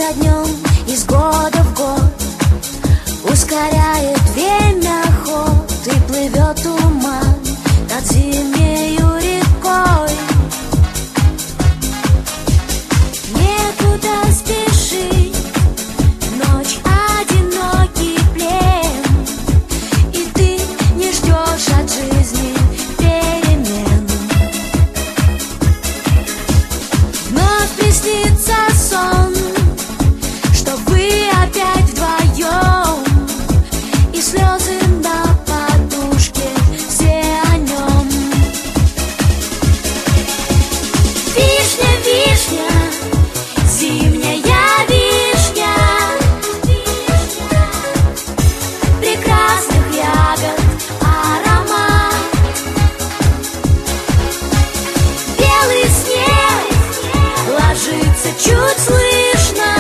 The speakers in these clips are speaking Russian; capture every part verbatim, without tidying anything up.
за днем, из года в год ускоряет время ход, и плывет туман над зимнею рекой. Некуда спешить, ночь одинокий плен, и ты не ждешь от жизни перемен. Вновь приснится сон, что вы опять вдвоем, и слезы на подушке, все о нем. Вишня, вишня, зимняя вишня, прекрасных ягод аромат. Белый снег ложится чуть слышно,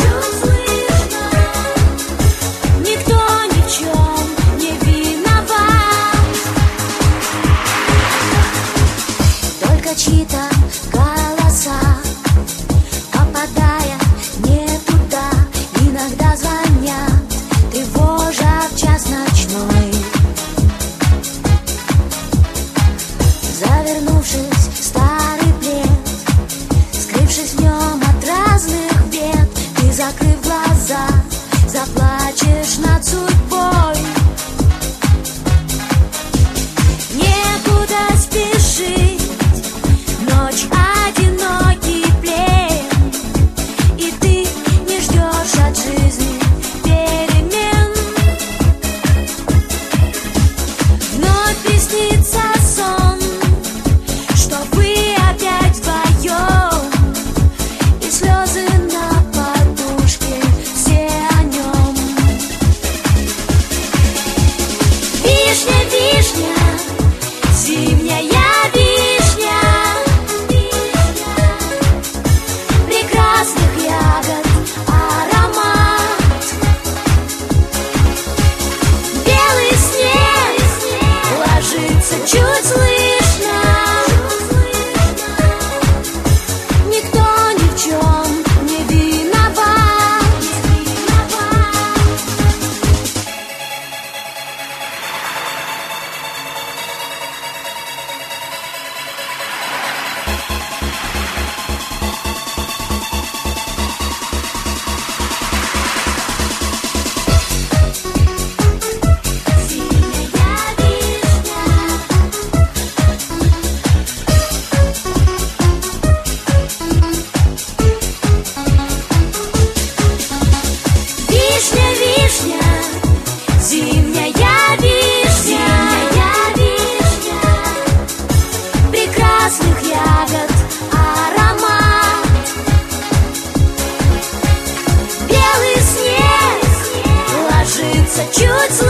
никто ни в чем не виноват, только чьи-то голоса, попадая не туда, иногда звонят, тревожа в час ночной. Завернувшись в старый плед, скрывшись в нем от разных бед, ты, закрыв глаза, заплачешь над судьбой. Некуда спешить, ночь одинокий плен, и ты не ждешь от жизни перемен. Вновь приснится сон, что вы опять вдвоем, и слезы на подушке, все о нем. Вишня, вишня, зимняя вишня, прекрасных ягод аромат. Белый снег ложится чуть слышно, никто ни в чем не виноват. Вишня, вишня, зимняя вишня, прекрасных ягод аромат. Белый снег ложится чуть